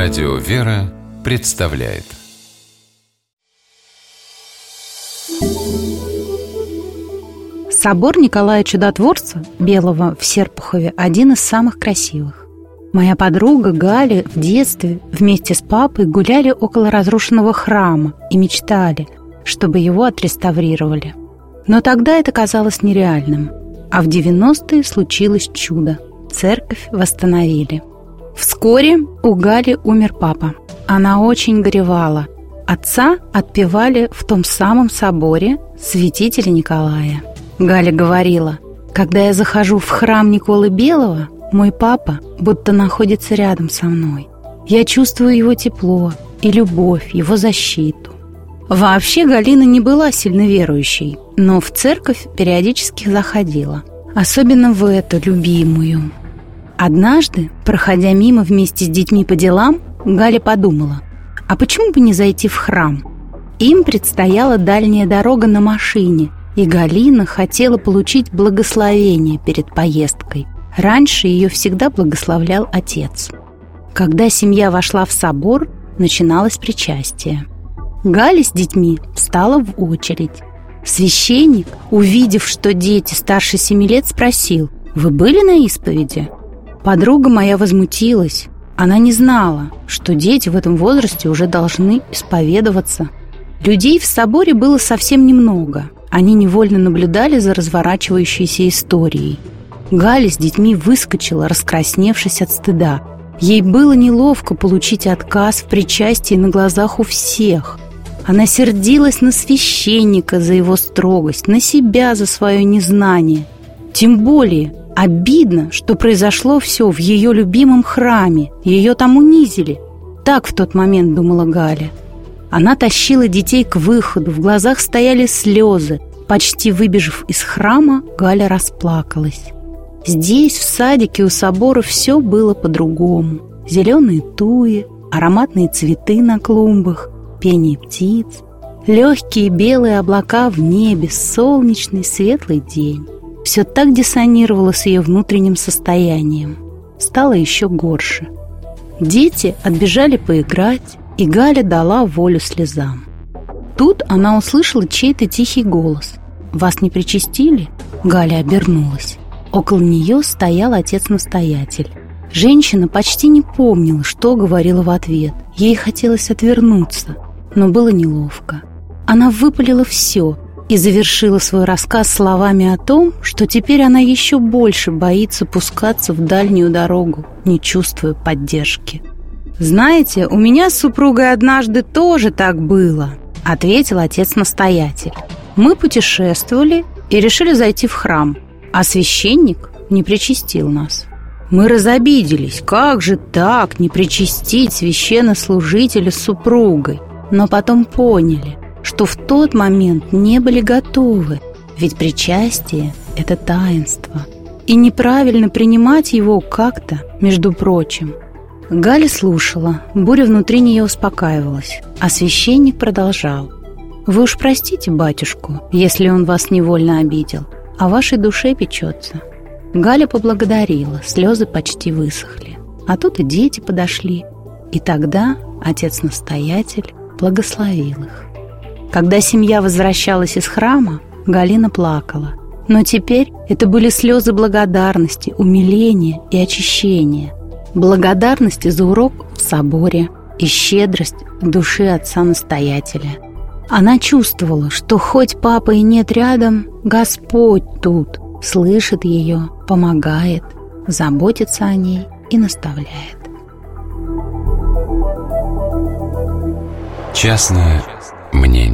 Радио «Вера» представляет. Собор Николая Чудотворца Белого в Серпухове один из самых красивых. Моя подруга Галя в детстве вместе с папой гуляли около разрушенного храма и мечтали, чтобы его отреставрировали. Но тогда это казалось нереальным. А в 90-е случилось чудо. Церковь восстановили. Вскоре у Гали умер папа. Она очень горевала. Отца отпевали в том самом соборе святителя Николая. Галя говорила: «Когда я захожу в храм Николы Белого, мой папа будто находится рядом со мной. Я чувствую его тепло и любовь, его защиту». Вообще Галина не была сильно верующей, но в церковь периодически заходила, особенно в эту любимую. Однажды, проходя мимо вместе с детьми по делам, Галя подумала: а почему бы не зайти в храм? Им предстояла дальняя дорога на машине, и Галина хотела получить благословение перед поездкой. Раньше ее всегда благословлял отец. Когда семья вошла в собор, начиналось причастие. Галя с детьми встала в очередь. Священник, увидев, что дети старше 7 лет, спросил: «Вы были на исповеди?» Подруга моя возмутилась. Она не знала, что дети в этом возрасте уже должны исповедоваться. Людей в соборе было совсем немного. Они невольно наблюдали за разворачивающейся историей. Галя с детьми выскочила, раскрасневшись от стыда. Ей было неловко получить отказ в причастии на глазах у всех. Она сердилась на священника за его строгость, на себя за свое незнание. Тем более обидно, что произошло все в ее любимом храме. Ее там унизили. Так в тот момент думала Галя. Она тащила детей к выходу, в глазах стояли слезы. Почти выбежав из храма, Галя расплакалась. Здесь, в садике у собора, все было по-другому. Зеленые туи, ароматные цветы на клумбах, пение птиц, легкие белые облака в небе, солнечный светлый день. Все так диссонировало с ее внутренним состоянием. Стало еще горше. Дети отбежали поиграть, и Галя дала волю слезам. Тут она услышала чей-то тихий голос. «Вас не причастили?» Галя обернулась. Около нее стоял отец-настоятель. Женщина почти не помнила, что говорила в ответ. Ей хотелось отвернуться, но было неловко. Она выпалила все и завершила свой рассказ словами о том, что теперь она еще больше боится пускаться в дальнюю дорогу, не чувствуя поддержки. «Знаете, у меня с супругой однажды тоже так было», — ответил отец-настоятель. «Мы путешествовали и решили зайти в храм, а священник не причастил нас. Мы разобиделись, как же так не причастить священнослужителя с супругой, но потом поняли, что в тот момент не были готовы, ведь причастие – это таинство, и неправильно принимать его как-то, между прочим». Галя слушала, буря внутри нее успокаивалась, а священник продолжал: «Вы уж простите батюшку, если он вас невольно обидел, о вашей душе печется». Галя поблагодарила, слезы почти высохли. А тут и дети подошли, и тогда отец-настоятель благословил их. Когда семья возвращалась из храма, Галина плакала. Но теперь это были слезы благодарности, умиления и очищения. Благодарности за урок в соборе и щедрость души отца-настоятеля. Она чувствовала, что хоть папа и нет рядом, Господь тут, слышит ее, помогает, заботится о ней и наставляет. Частное мнение.